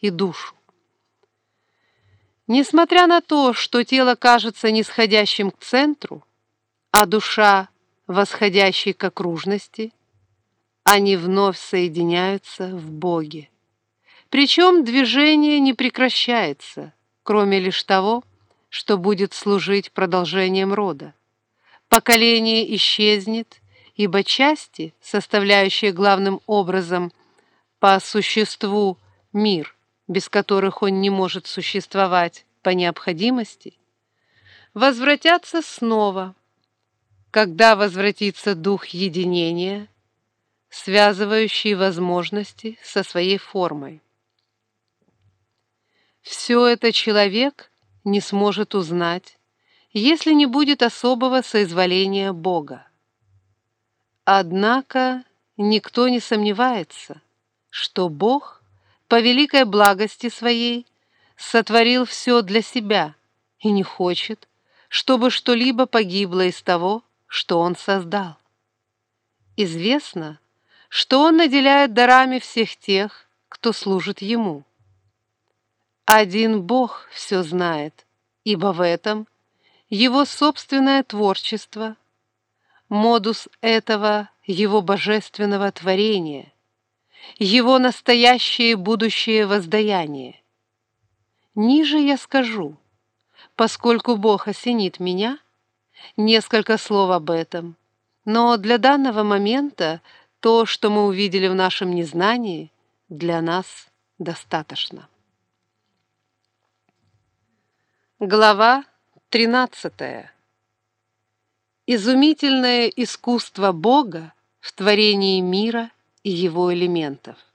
и душу. Несмотря на то, что тело кажется нисходящим к центру, а душа восходящей к окружности, они вновь соединяются в Боге. Причем движение не прекращается, кроме лишь того, что будет служить продолжением рода. Поколение исчезнет, ибо части, составляющие главным образом по существу мир, без которых он не может существовать по необходимости, возвратятся снова, когда возвратится дух единения, связывающий возможности со своей формой. Все это человек не сможет узнать, если не будет особого соизволения Бога. Однако никто не сомневается, что Бог по великой благости Своей сотворил все для себя и не хочет, чтобы что-либо погибло из того, что Он создал. Известно, что Он наделяет дарами всех тех, кто служит Ему. Один Бог все знает, ибо в этом Его собственное творчество, модус этого Его божественного творения, Его настоящее и будущее воздаяние. Ниже я скажу, поскольку Бог осенит меня, несколько слов об этом, но для данного момента то, что мы увидели в нашем незнании, для нас достаточно. Глава 13. Изумительное искусство Бога в творении мира и его элементов.